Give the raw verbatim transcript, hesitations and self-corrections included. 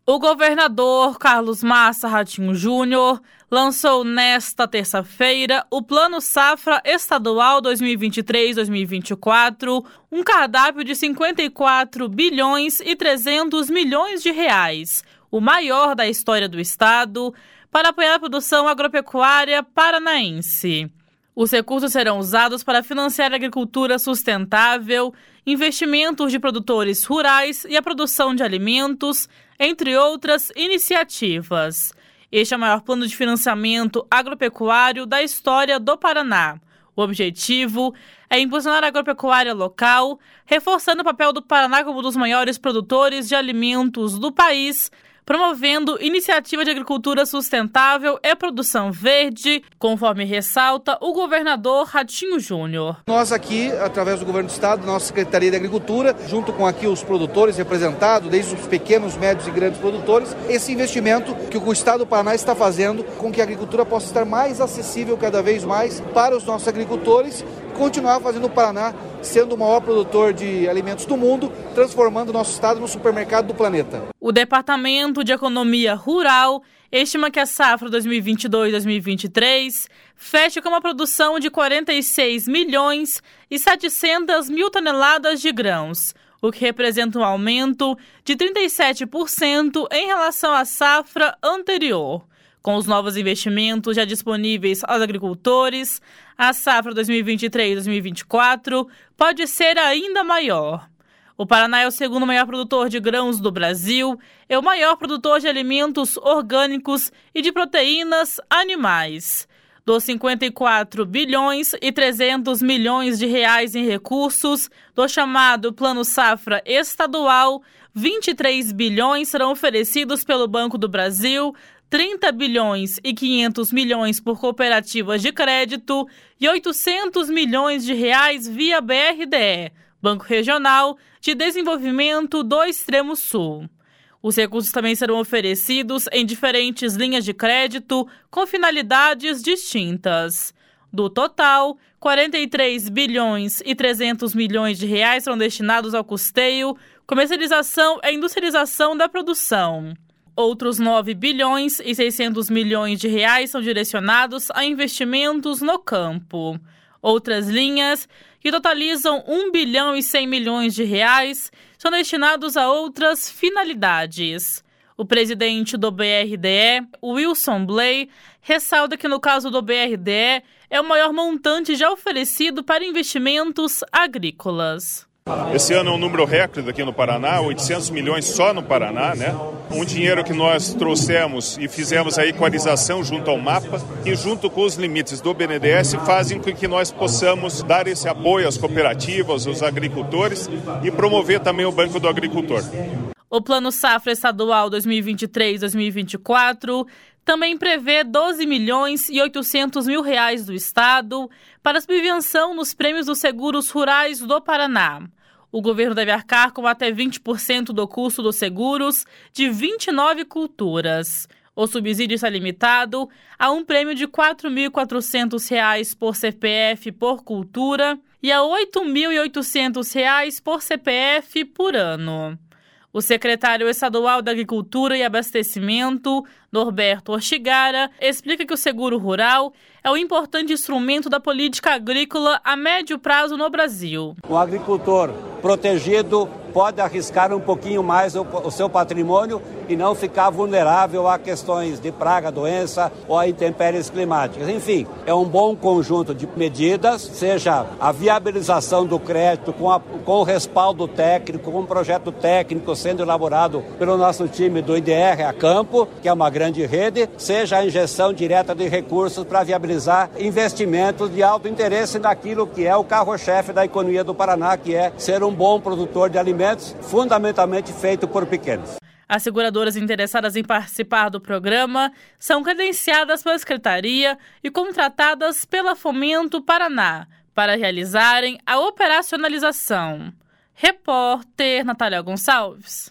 O governador Carlos Massa Ratinho Júnior lançou nesta terça-feira o Plano Safra Estadual dois mil e vinte e três a dois mil e vinte e quatro, um cardápio de cinquenta e quatro bilhões e trezentos milhões de reais, o maior da história do estado, para apoiar a produção agropecuária paranaense. Os recursos serão usados para financiar a agricultura sustentável, investimentos de produtores rurais e a produção de alimentos, entre outras iniciativas. Este é o maior plano de financiamento agropecuário da história do Paraná. O objetivo é impulsionar a agropecuária local, reforçando o papel do Paraná como um dos maiores produtores de alimentos do país, promovendo iniciativa de agricultura sustentável e produção verde, conforme ressalta o governador Ratinho Júnior. Nós aqui, através do governo do estado, nossa Secretaria de Agricultura, junto com aqui os produtores representados, desde os pequenos, médios e grandes produtores, esse investimento que o estado do Paraná está fazendo com que a agricultura possa estar mais acessível cada vez mais para os nossos agricultores, continuar fazendo o Paraná sendo o maior produtor de alimentos do mundo, transformando o nosso estado no supermercado do planeta. O Departamento de Economia Rural estima que a safra dois mil e vinte e dois a dois mil e vinte e três feche com uma produção de quarenta e seis milhões e setecentas mil toneladas de grãos, o que representa um aumento de trinta e sete por cento em relação à safra anterior. Com os novos investimentos já disponíveis aos agricultores, a safra dois mil e vinte e três a dois mil e vinte e quatro pode ser ainda maior. O Paraná é o segundo maior produtor de grãos do Brasil, é o maior produtor de alimentos orgânicos e de proteínas animais. Dos cinquenta e quatro bilhões e trezentos milhões de reais em recursos do chamado Plano Safra Estadual, vinte e três bilhões serão oferecidos pelo Banco do Brasil, trinta bilhões e quinhentos milhões por cooperativas de crédito e oitocentos milhões de reais via B R D E, Banco Regional de Desenvolvimento do Extremo Sul. Os recursos também serão oferecidos em diferentes linhas de crédito com finalidades distintas. Do total, quarenta e três bilhões e trezentos milhões de reais serão destinados ao custeio, comercialização e industrialização da produção. Outros nove bilhões e seiscentos milhões de reais são direcionados a investimentos no campo. Outras linhas, que totalizam um bilhão e cem milhões de reais, são destinados a outras finalidades. O presidente do B R D E, Wilson Bley, ressalta que no caso do B R D E é o maior montante já oferecido para investimentos agrícolas. Esse ano é um número recorde aqui no Paraná, oitocentos milhões só no Paraná, né? Um dinheiro que nós trouxemos e fizemos a equalização junto ao mapa e junto com os limites do B N D E S fazem com que nós possamos dar esse apoio às cooperativas, aos agricultores e promover também o Banco do Agricultor. O Plano Safra Estadual dois mil e vinte e três a dois mil e vinte e quatro também prevê doze milhões e oitocentos mil reais do Estado para a subvenção nos prêmios dos seguros rurais do Paraná. O governo deve arcar com até vinte por cento do custo dos seguros de vinte e nove culturas. O subsídio está limitado a um prêmio de quatro mil e quatrocentos reais por C P F por cultura e a oito mil e oitocentos reais por C P F por ano. O secretário estadual da Agricultura e Abastecimento, Norberto Ortigara, explica que o seguro rural é um importante instrumento da política agrícola a médio prazo no Brasil. O agricultor protegido pode arriscar um pouquinho mais o, o seu patrimônio e não ficar vulnerável a questões de praga, doença ou a intempéries climáticas. Enfim, é um bom conjunto de medidas, seja a viabilização do crédito com, a, com o respaldo técnico, com um projeto técnico sendo elaborado pelo nosso time do I D R a campo, que é uma grande rede, seja a injeção direta de recursos para viabilizar investimentos de alto interesse naquilo que é o carro-chefe da economia do Paraná, que é ser um bom produtor de alimentos, fundamentalmente feito por pequenos. As seguradoras interessadas em participar do programa são credenciadas pela Secretaria e contratadas pela Fomento Paraná para realizarem a operacionalização. Repórter Natália Gonçalves.